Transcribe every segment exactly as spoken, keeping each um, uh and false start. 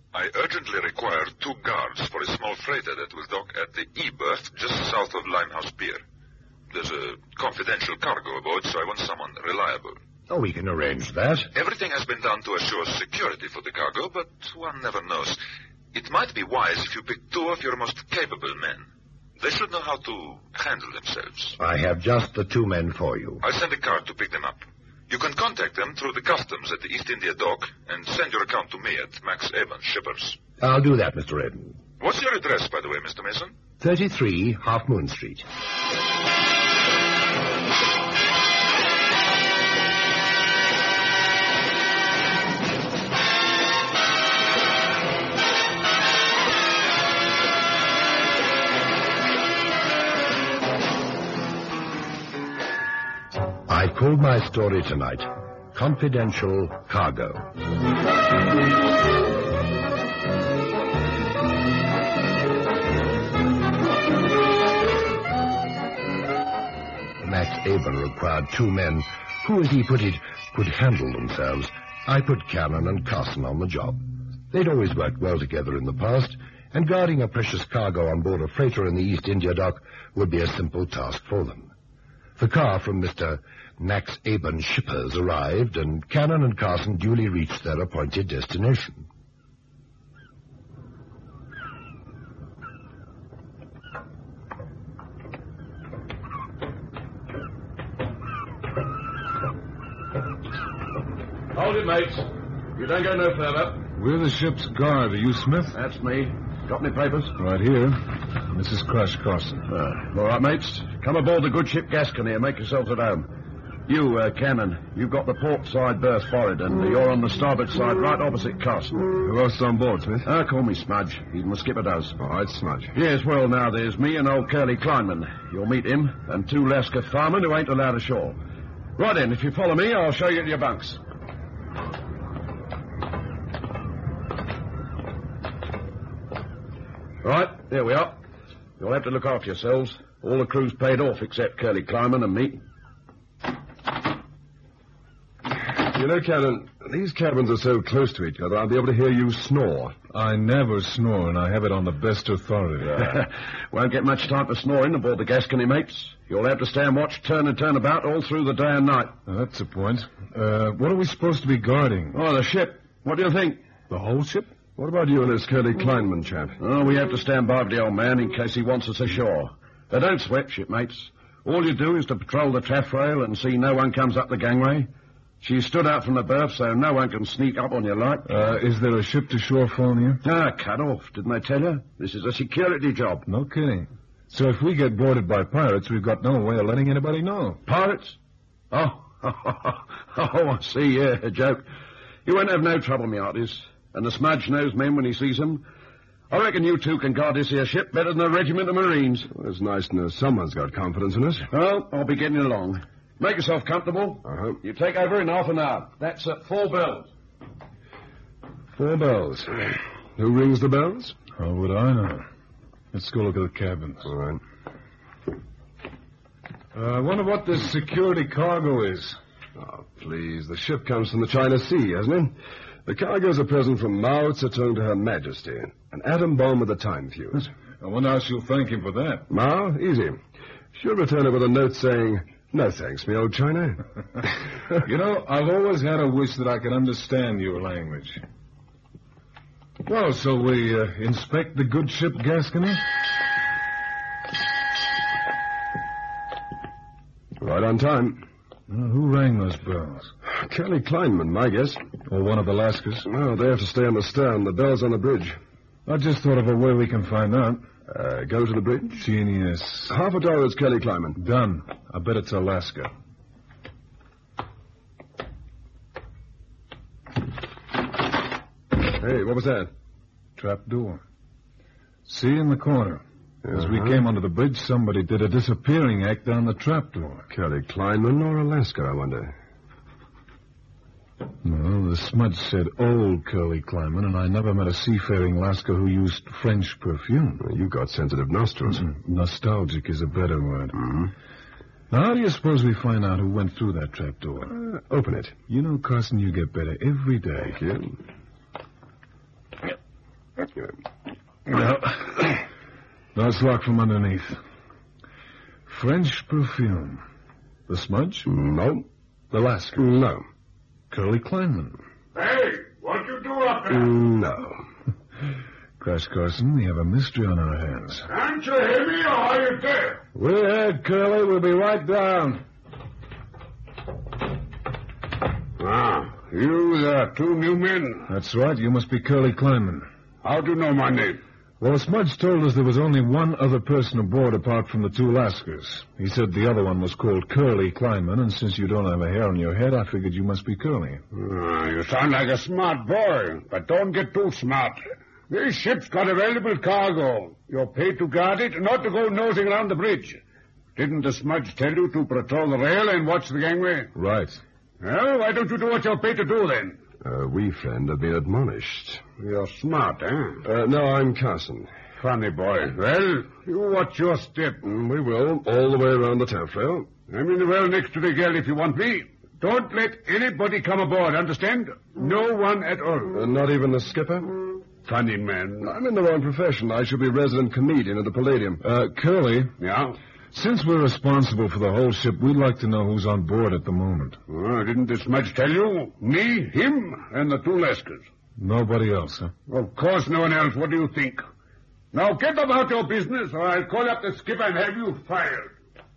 I urgently require two guards for a small freighter that will dock at the E-berth just south of Limehouse Pier. There's a confidential cargo aboard, so I want someone reliable. Oh, we can arrange that. Everything has been done to assure security for the cargo, but one never knows. It might be wise if you pick two of your most capable men. They should know how to handle themselves. I have just the two men for you. I'll send a car to pick them up. You can contact them through the customs at the East India Dock and send your account to me at Max Avon Shippers. I'll do that, Mister Eden. What's your address, by the way, Mister Mason? thirty-three Half Moon Street. I called my story tonight, Confidential Cargo. Max Avon required two men who, as he put it, could handle themselves. I put Cannon and Carson on the job. They'd always worked well together in the past, and guarding a precious cargo on board a freighter in the East India Dock would be a simple task for them. The car from Mister Max Avon Shippers arrived, and Cannon and Carson duly reached their appointed destination. Hold it, mates. You don't go no further. We're the ship's guard. Are you Smith? That's me. Got any papers? Right here. Missus Crash Carson. Uh, all right, mates. Come aboard the good ship Gascony and make yourselves at home. You, uh, Cannon, you've got the port side berth forward, and you're on the starboard side right opposite Carson. Who else on board, Smith? Ah, uh, call me Smudge. Even the skipper does. All right, Smudge. Yes, well, now, there's me and old Curly Kleinman. You'll meet him, and two Lascar firemen who ain't allowed ashore. Right then, if you follow me, I'll show you to your bunks. Right, there we are. You'll have to look after yourselves. All the crew's paid off except Curly Kleinman and me. You know, Cannon, these cabins are so close to each other, I'll be able to hear you snore. I never snore, and I have it on the best authority. Won't get much time for snoring aboard the Gascony, mates. You'll have to stay and watch, turn and turn about all through the day and night. Well, that's the point. Uh, what are we supposed to be guarding? Oh, the ship. What do you think? The whole ship? What about you and this Curly Kleinman chap? Oh, we have to stand by for the old man in case he wants us ashore. But don't sweat, shipmates. All you do is to patrol the taffrail and see no one comes up the gangway. She stood out from the berth, so no one can sneak up on you like. Uh, is there a ship-to-shore phone here? Ah, cut off. Didn't I tell you? This is a security job. No kidding. So if we get boarded by pirates, we've got no way of letting anybody know. Pirates? Oh, oh, I see, yeah, a joke. You won't have no trouble, me artist. And the Smudge knows men when he sees them. I reckon you two can guard this here ship better than a regiment of Marines. Well, it's nice to know someone's got confidence in us. Well, I'll be getting along. Make yourself comfortable. Uh-huh. You take over in half an hour. That's at four bells. Four bells. Who rings the bells? How would I know? Let's go look at the cabins. All right. Uh, I wonder what this security cargo is. Oh, please. The ship comes from the China Sea, hasn't it? The cargo's a present from Mao Zedong to Her Majesty. An atom bomb with a time fuse. I wonder how she'll thank him for that. Mao? Easy. She'll return it with a note saying, "No thanks, me old China." You know, I've always had a wish that I could understand your language. Well, so we uh, inspect the good ship Gascony? Right on time. Uh, who rang those bells? Curly Kleinman, my guess. Or one of the Lascars. No, they have to stay on the stern. The bell's on the bridge. I just thought of a way we can find out. Uh, go to the bridge? Genius. Half a dollar is Curly Kleinman. Done. I bet it's Alaska. Hey, what was that? Trap door. See in the corner. Uh-huh. As we came onto the bridge, somebody did a disappearing act down the trap door. Curly Kleinman or Alaska, I wonder? No, the smudge said old Curly Kleinman, and I never met a seafaring Lascar who used French perfume. Well, you got sensitive nostrils. Mm-hmm. Nostalgic is a better word. Mm-hmm. Now, how do you suppose we find out who went through that trap door? Uh, open it. You know, Carson, you get better every day. Thank you. No. No, it's locked from underneath. French perfume. The Smudge? No. The Lascar? No. Curly Kleinman? Hey, what you do up there? No. Crash Carson, we have a mystery on our hands. Can't you hear me, or are you deaf? We heard, Curly. We'll be right down. Ah, you, the two new men. That's right. You must be Curly Kleinman. How do you know my name? Well, Smudge told us there was only one other person aboard apart from the two Lascars. He said the other one was called Curly Kleinman, and since you don't have a hair on your head, I figured you must be Curly. Ah, you sound like a smart boy, but don't get too smart. This ship's got a valuable cargo. You're paid to guard it, not to go nosing around the bridge. Didn't the Smudge tell you to patrol the rail and watch the gangway? Right. Well, why don't you do what you're paid to do, then? Uh, we, friend, have been admonished. You're smart, eh? Uh, no, I'm Carson. Funny boy. Well, you watch your step. Mm, we will, all the way around the taffrail. I'm in the well next to the galley if you want me. Don't let anybody come aboard, understand? No one at all. Uh, not even the skipper? Funny man. I'm in the wrong profession. I shall be resident comedian at the Palladium. Uh, Curly, Yeah? since we're responsible for the whole ship, we'd like to know who's on board at the moment. Oh, didn't this much tell you? Me, him, and the two Lascars. Nobody else, huh? Of course no one else. What do you think? Now get about your business, or I'll call up the skipper and have you fired.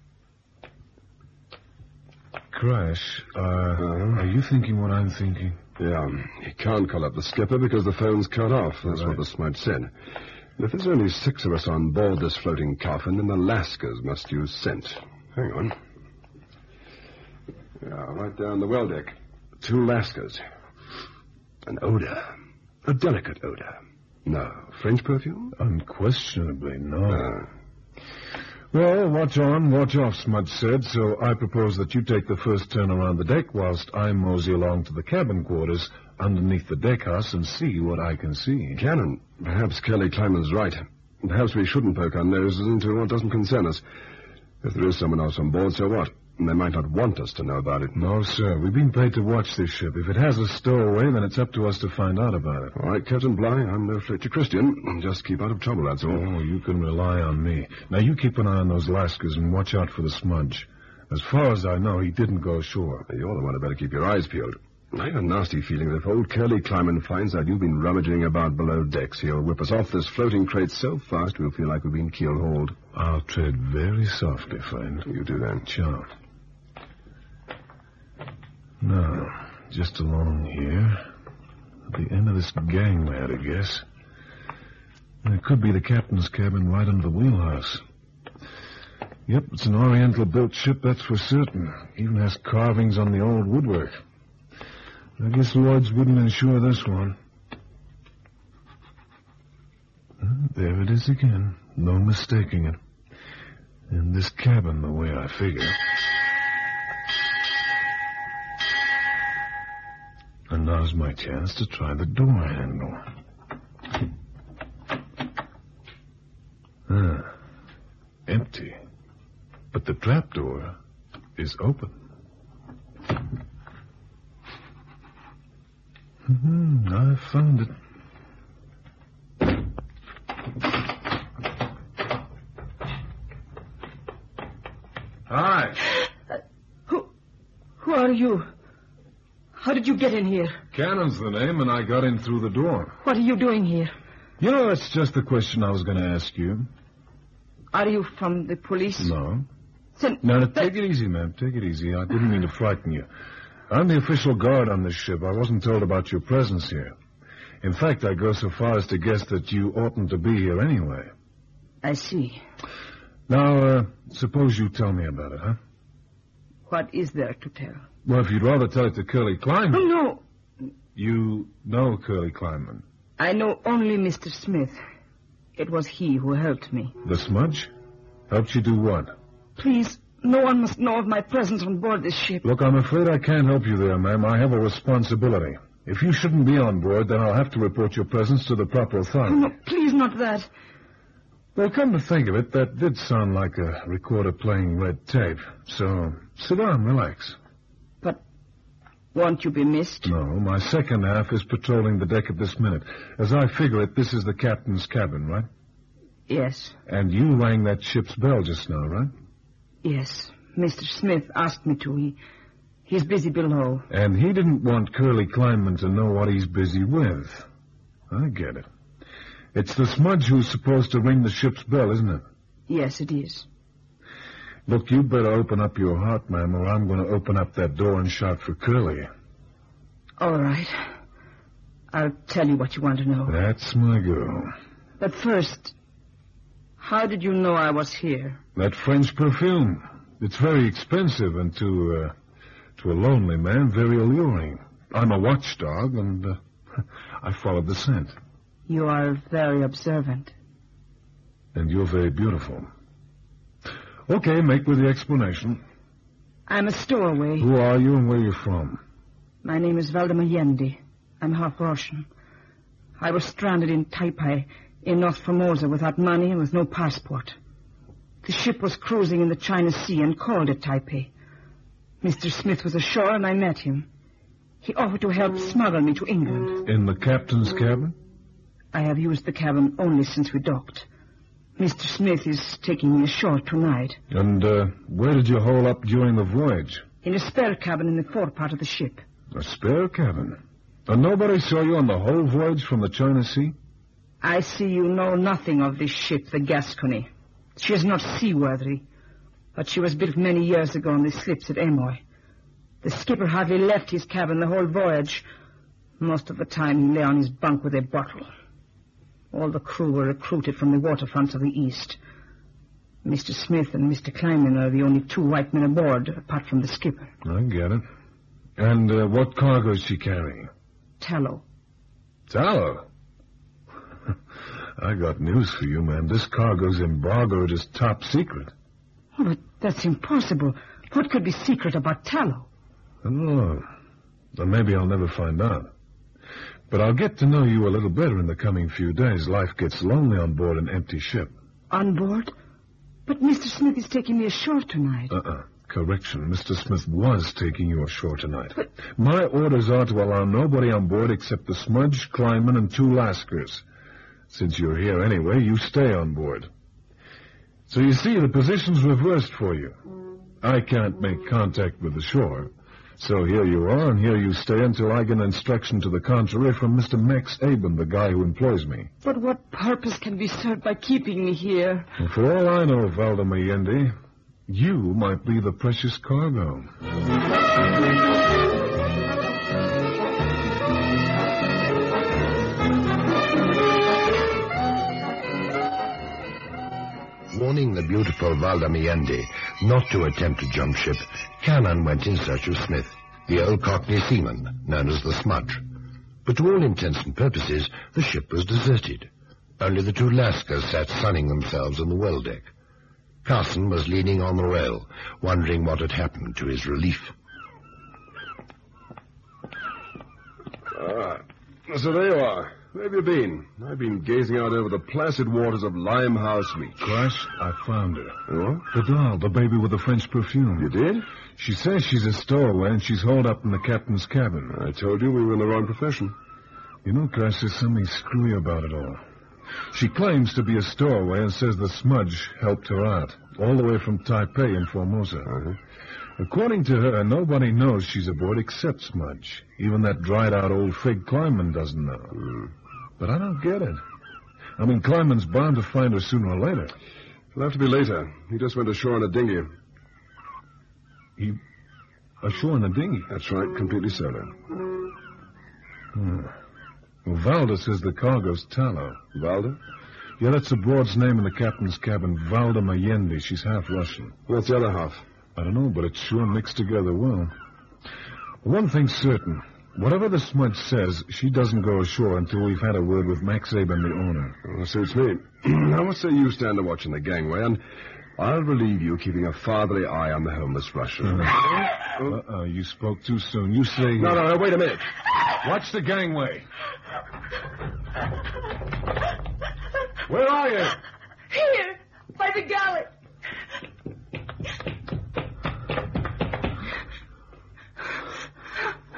Crash, uh, are you thinking what I'm thinking? Yeah, you can't call up the skipper because the phone's cut off. That's Right. what the Smudge said. And if there's only six of us on board this floating coffin, then the Lascars must use scent. Hang on. Yeah, right down the well deck. Two Lascars. An odor. A delicate odor. No. French perfume? Unquestionably, no. Uh, Well, watch on, watch off, Smudge said, so I propose that you take the first turn around the deck whilst I mosey along to the cabin quarters underneath the deck house and see what I can see. Cannon, perhaps Curly Kleinman's right. Perhaps we shouldn't poke our noses into what doesn't concern us. If there is someone else on board, so what? They might not want us to know about it. No, sir. We've been paid to watch this ship. If it has a stowaway, then it's up to us to find out about it. All right, Captain Bligh, I'm no Fletcher Christian. Just keep out of trouble, that's all. Oh, you can rely on me. Now, you keep an eye on those Lascars and watch out for the Smudge. As far as I know, he didn't go ashore. You're the one who better keep your eyes peeled. I have a nasty feeling that if old Curly Kleinman finds out you've been rummaging about below decks, he'll whip us off this floating crate so fast we'll feel like we've been keel-hauled. I'll tread very softly, friend. You do that. Sure. Now, just along here, at the end of this gangway, I guess. And it could be the captain's cabin right under the wheelhouse. Yep, it's an Oriental-built ship, that's for certain. Even has carvings on the old woodwork. I guess Lloyd's wouldn't insure this one. There it is again. No mistaking it. And this cabin, the way I figure. And now's my chance to try the door handle. Ah, empty. But the trapdoor is open. Mm-hmm, I found it. Hi. Uh, who, who are you? How did you get in here? Cannon's the name, and I got in through the door. What are you doing here? You know, that's just the question I was going to ask you. Are you from the police? No. Then, No, no, that- take it easy, ma'am. Take it easy. I didn't mean to frighten you. I'm the official guard on this ship. I wasn't told about your presence here. In fact, I go so far as to guess that you oughtn't to be here anyway. I see. Now, uh, suppose you tell me about it, huh? What is there to tell? Well, if you'd rather tell it to Curly Oh, Kleinman. no. You know Curly Kleinman. I know only Mister Smith. It was he who helped me. The Smudge? Helped you do what? Please, no one must know of my presence on board this ship. Look, I'm afraid I can't help you there, ma'am. I have a responsibility. If you shouldn't be on board, then I'll have to report your presence to the proper Oh, authority. no, please, not that. Well, come to think of it, that did sound like a recorder playing red tape. So, sit down, relax. But Won't you be missed? No, my second half is patrolling the deck at this minute. As I figure it, this is the captain's cabin, right? Yes. And you rang that ship's bell just now, right? Yes. Mister Smith asked me to. He, he's busy below. And he didn't want Curly Kleinman to know what he's busy with. I get it. It's the Smudge who's supposed to ring the ship's bell, isn't it? Yes, it is. Look, you better open up your heart, ma'am, or I'm going to open up that door and shout for Curly. All right. I'll tell you what you want to know. That's my girl. But first, how did you know I was here? That French perfume. It's very expensive and to, uh, to a lonely man, very alluring. I'm a watchdog, and uh, I followed the scent. You are very observant. And you're very beautiful. Okay, make with the explanation. I'm a stowaway. Who are you and where are you from? My name is Valdemar Yendi. I'm half Russian. I was stranded in Taipei, in North Formosa, without money and with no passport. The ship was cruising in the China Sea and called at Taipei. Mister Smith was ashore and I met him. He offered to help smuggle me to England. In the captain's cabin? I have used the cabin only since we docked. Mister Smith is taking me ashore tonight. And uh, where did you hole up during the voyage? In a spare cabin in the forepart of the ship. A spare cabin? And nobody saw you on the whole voyage from the China Sea? I see you know nothing of this ship, the Gascony. She is not seaworthy, but she was built many years ago on the slips at Amoy. The skipper hardly left his cabin the whole voyage. Most of the time he lay on his bunk with a bottle. All the crew were recruited from the waterfronts of the East. Mister Smith and Mister Kleinman are the only two white men aboard, apart from the skipper. I get it. And uh, what cargo is she carrying? Tallow. Tallow? I got news for you, man. This cargo's embargoed as top secret. Oh, but that's impossible. What could be secret about tallow? I don't know. Or maybe I'll never find out. But I'll get to know you a little better in the coming few days. Life gets lonely on board an empty ship. On board? But Mister Smith is taking me ashore tonight. Uh-uh. Correction. Mister Smith was taking you ashore tonight. But my orders are to allow nobody on board except the Smudge, Kleinman, and two Lascars. Since you're here anyway, you stay on board. So you see, the position's reversed for you. I can't make contact with the shore. So here you are, and here you stay until I get an instruction to the contrary from Mister Max Aben, the guy who employs me. But what purpose can be served by keeping me here? And for all I know, Valdemar Yendi, you might be the precious cargo. Warning the beautiful Valdemar Yendi not to attempt to jump ship, Cannon went in search of Smith, the old Cockney seaman, known as the Smudge. But to all intents and purposes, the ship was deserted. Only the two Lascars sat sunning themselves on the well deck. Carson was leaning on the rail, wondering what had happened to his relief. Ah, so there you are. Where have you been? I've been gazing out over the placid waters of Limehouse Reach. Crash, I found her. Oh? The doll, the baby with the French perfume. You did? She says she's a stowaway and she's holed up in the captain's cabin. I told you we were in the wrong profession. You know, Crash, there's something screwy about it all. She claims to be a stowaway and says the Smudge helped her out, all the way from Taipei in Formosa. Uh-huh. According to her, nobody knows she's aboard except Smudge. Even that dried-out old fig Kleinman doesn't know. Mm. But I don't get it. I mean, Kleinman's bound to find her sooner or later. It'll have to be later. He just went ashore in a dinghy. He... ashore in a dinghy? That's right, completely solo. Hmm. Well, Valda says the cargo's tallow. Valda? Yeah, that's the broad's name in the captain's cabin, Valdemar Yendi. She's half Russian. What's the other half? I don't know, but it's sure mixed together well. One thing's certain. Whatever the Smudge says, she doesn't go ashore until we've had a word with Max Aben, the owner. Well, suits me. Now, what say you stand a watch in the gangway, and I'll relieve you keeping a fatherly eye on the homeless Russian. Uh-uh. Uh-uh, you spoke too soon. You say... No, no, no, wait a minute. Watch the gangway. Where are you? Here, by the galley.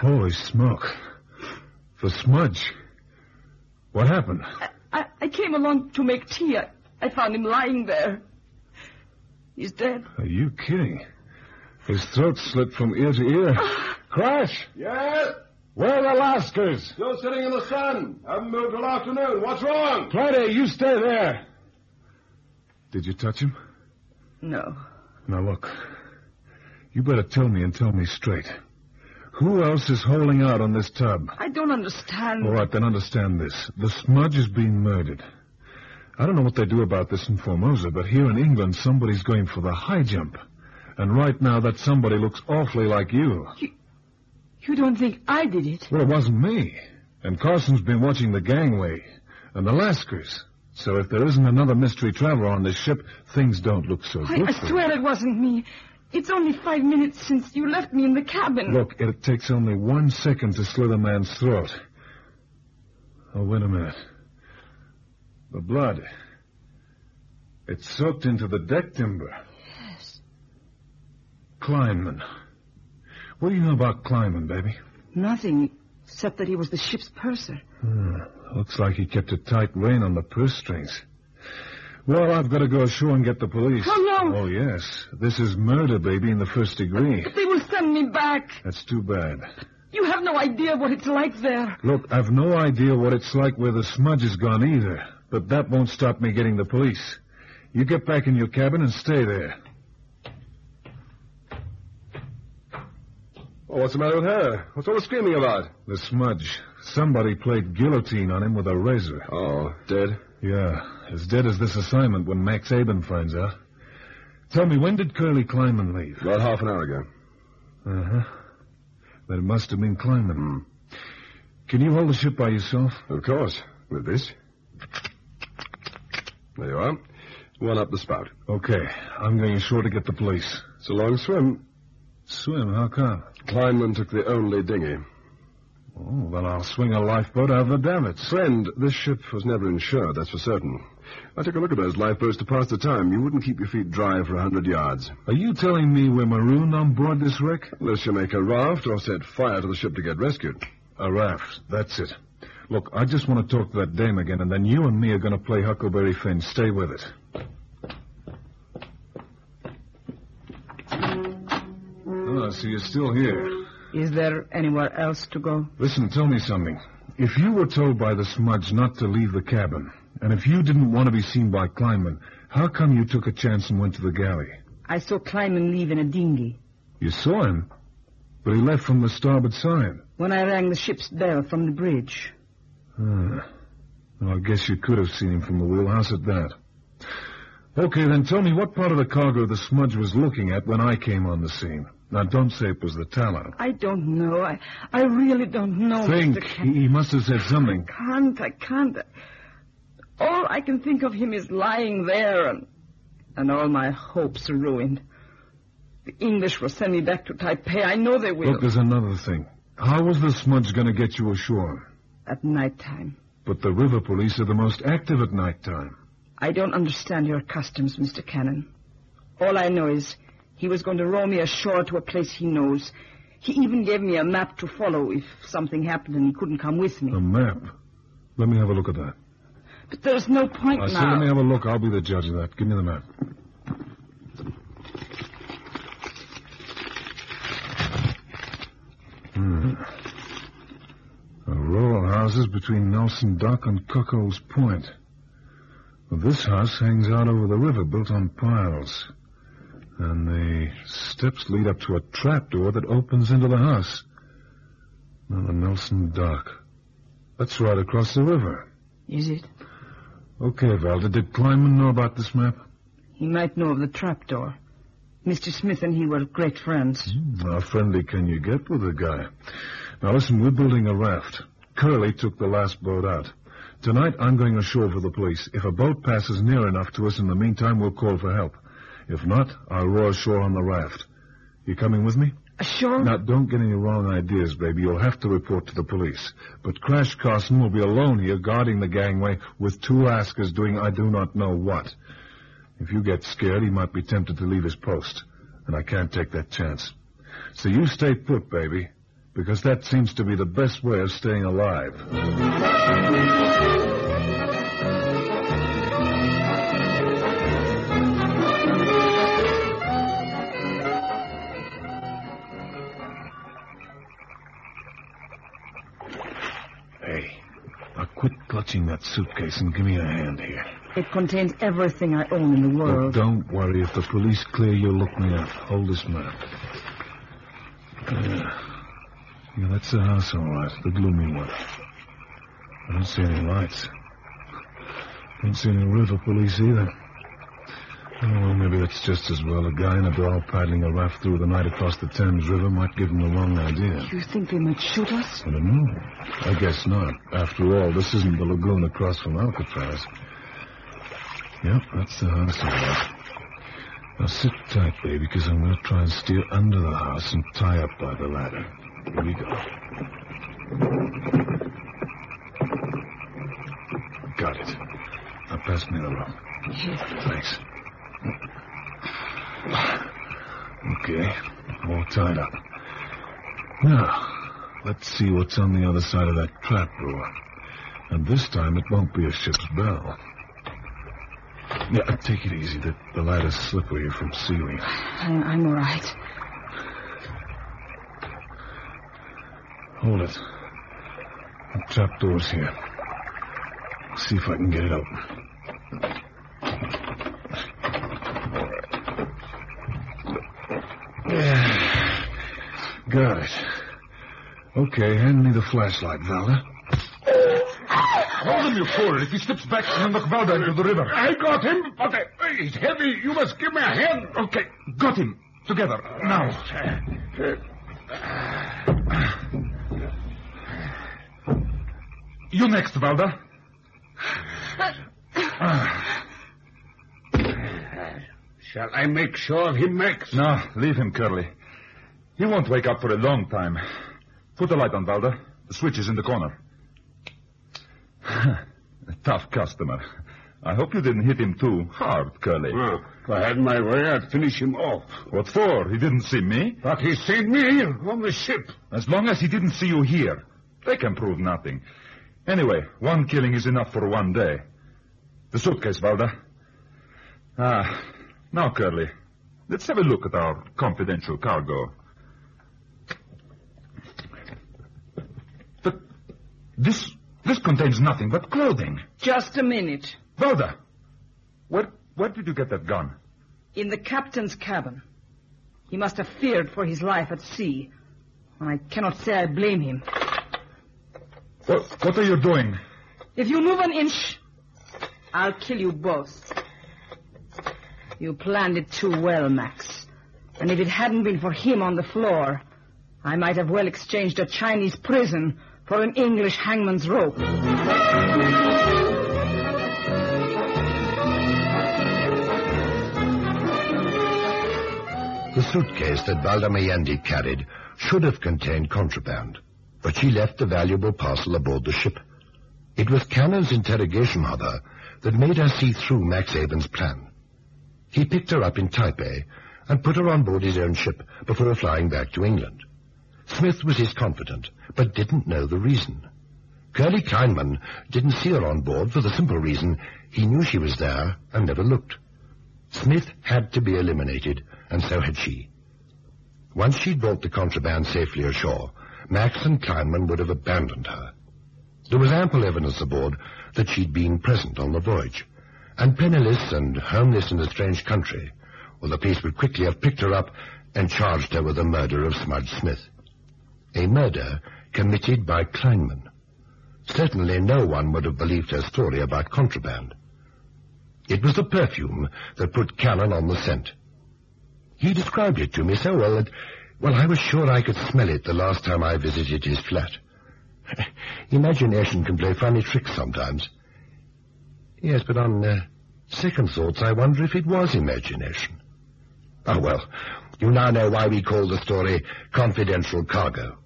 Holy smoke. The Smudge. What happened? I, I, I came along to make tea. I, I found him lying there. He's dead. Are you kidding? His throat slit from ear to ear. Crash! Yes? Where are the Lascars? Still sitting in the sun. Haven't moved till afternoon. What's wrong? Friday, you stay there. Did you touch him? No. Now look. You better tell me and tell me straight. Who else is holding out on this tub? I don't understand. All right, then understand this. The Smudge is being murdered. I don't know what they do about this in Formosa, but here in England, somebody's going for the high jump. And right now, that somebody looks awfully like you. You, you don't think I did it? Well, it wasn't me. And Carson's been watching the gangway. And the Lascars. So if there isn't another mystery traveler on this ship, things don't look so I, good. I for swear you. it wasn't me. It's only five minutes since you left me in the cabin. Look, it takes only one second to slit a man's throat. Oh, wait a minute. The blood. It's soaked into the deck timber. Yes. Kleinman. What do you know about Kleinman, baby? Nothing, except that he was the ship's purser. Hmm. Looks like he kept a tight rein on the purse strings. Well, I've got to go ashore and get the police. How long? Oh, yes. This is murder, baby, in the first degree. But they will send me back. That's too bad. You have no idea what it's like there. Look, I've no idea what it's like where the Smudge has gone either, but that won't stop me getting the police. You get back in your cabin and stay there. Oh, what's the matter with her? What's all the screaming about? The Smudge. Somebody played guillotine on him with a razor. Oh, dead? Yeah, as dead as this assignment when Max Aben finds out. Tell me, when did Curly Kleinman leave? About half an hour ago. Uh-huh. Then it must have been Kleinman. Hmm. Can you hold the ship by yourself? Of course. With this. There you are. One up the spout. Okay, I'm going ashore to get the police. It's a long swim. Swim? How come? Kleinman took the only dinghy. Oh, then I'll swing a lifeboat out of the davits. Friend, this ship was never insured, that's for certain. I took a look at those lifeboats to pass the time. You wouldn't keep your feet dry for a hundred yards. Are you telling me we're marooned on board this wreck? Unless you make a raft or set fire to the ship to get rescued. A raft, that's it. Look, I just want to talk to that dame again, and then you and me are going to play Huckleberry Finn. Stay with it. Oh, so you're still here. Is there anywhere else to go? Listen, tell me something. If you were told by the Smudge not to leave the cabin, and if you didn't want to be seen by Kleinman, how come you took a chance and went to the galley? I saw Kleinman leave in a dinghy. You saw him? But he left from the starboard side. When I rang the ship's bell from the bridge. Hmm. Well, I guess you could have seen him from the wheelhouse at that. Okay, then tell me what part of the cargo the Smudge was looking at when I came on the scene. Now, don't say it was the tallow. I don't know. I I really don't know. Think. Mister Ken- He, he must have said something. I can't. I can't. All I can think of him is lying there, and, and all my hopes are ruined. The English will send me back to Taipei. I know they will. Look, there's another thing. How was the Smudge going to get you ashore? At night time. But the river police are the most active at night time. I don't understand your customs, Mister Cannon. All I know is he was going to row me ashore to a place he knows. He even gave me a map to follow if something happened and he couldn't come with me. A map? Let me have a look at that. But there's no point I now. said let me have a look. I'll be the judge of that. Give me the map. Hmm. A row of houses between Nelson Dock and Cuckold's Point. Well, this house hangs out over the river, built on piles. And the steps lead up to a trapdoor that opens into the house. Now, the Nelson Dock. That's right across the river. Is it? Okay, Valda. Did Kleinman know about this map? He might know of the trapdoor. Mister Smith and he were great friends. Hmm, how friendly can you get with a guy? Now, listen, we're building a raft. Curly took the last boat out. Tonight, I'm going ashore for the police. If a boat passes near enough to us in the meantime, we'll call for help. If not, I'll row ashore on the raft. You coming with me? Ashore? Now, don't get any wrong ideas, baby. You'll have to report to the police. But Crash Carson will be alone here guarding the gangway with two Lascars doing I do not know what. If you get scared, he might be tempted to leave his post. And I can't take that chance. So you stay put, baby. because that seems to be the best way of staying alive. Hey, now quit clutching that suitcase and give me a hand here. It contains everything I own in the world. But don't worry. If the police clear you, look me up. Hold this map. Yeah. Yeah, that's the house, all right. The gloomy one. I don't see any lights. Don't see any river police either. Oh, well, maybe that's just as well. A guy in a dhow paddling a raft through the night across the Thames River might give him the wrong idea. You think they might shoot us? I don't know. I guess not. After all, this isn't the lagoon across from Alcatraz. Yep, that's the house, all right. Now sit tight, baby, because I'm going to try and steer under the house and tie up by the ladder. Here we go. Got it. Now pass me the rope. Here. Thanks. Okay, all tied up. Now, let's see what's on the other side of that trap door. And this time it won't be a ship's bell. Yeah, take it easy. The, the ladder's slippery from sealing. I'm, I'm all right. Hold it. The trap door's here. See if I can get it open. Yeah. Got it. Okay, hand me the flashlight, Valda. Hold him, you fool. If he slips back, he'll knock Valda into the river. I got him, but uh, he's heavy. You must give me a hand. Okay, got him. Together. Now. You next, Valda. Shall I make sure of him next? No, leave him, Curly. He won't wake up for a long time. Put the light on, Valda. The switch is in the corner. A tough customer. I hope you didn't hit him too hard, Curly. Well, if I had my way, I'd finish him off. What for? He didn't see me? But he's seen me on the ship. As long as he didn't see you here, they can prove nothing. Anyway, one killing is enough for one day. The suitcase, Valda. Ah, now, Curly, let's have a look at our confidential cargo. But this... This contains nothing but clothing. Just a minute. Valda, where, where did you get that gun? In the captain's cabin. He must have feared for his life at sea. And I cannot say I blame him. What, what are you doing? If you move an inch, I'll kill you both. You planned it too well, Max. And if it hadn't been for him on the floor, I might have well exchanged a Chinese prison for an English hangman's rope. The suitcase that Valda Meyendi carried should have contained contraband, but she left the valuable parcel aboard the ship. It was Cannon's interrogation of her that made her see through Max Avon's plan. He picked her up in Taipei and put her on board his own ship before flying back to England. Smith was his confidant, but didn't know the reason. Curly Kleinman didn't see her on board for the simple reason he knew she was there and never looked. Smith had to be eliminated, and so had she. Once she'd brought the contraband safely ashore, Max and Kleinman would have abandoned her. There was ample evidence aboard that she'd been present on the voyage, and penniless and homeless in a strange country, or the police would quickly have picked her up and charged her with the murder of Smudge Smith. A murder committed by Kleinman. Certainly no one would have believed her story about contraband. It was the perfume that put Cannon on the scent. He described it to me so well that, well, I was sure I could smell it the last time I visited his flat. Imagination can play funny tricks sometimes. Yes, but on uh, second thoughts, I wonder if it was imagination. Oh, well, you now know why we call the story Confidential Cargo.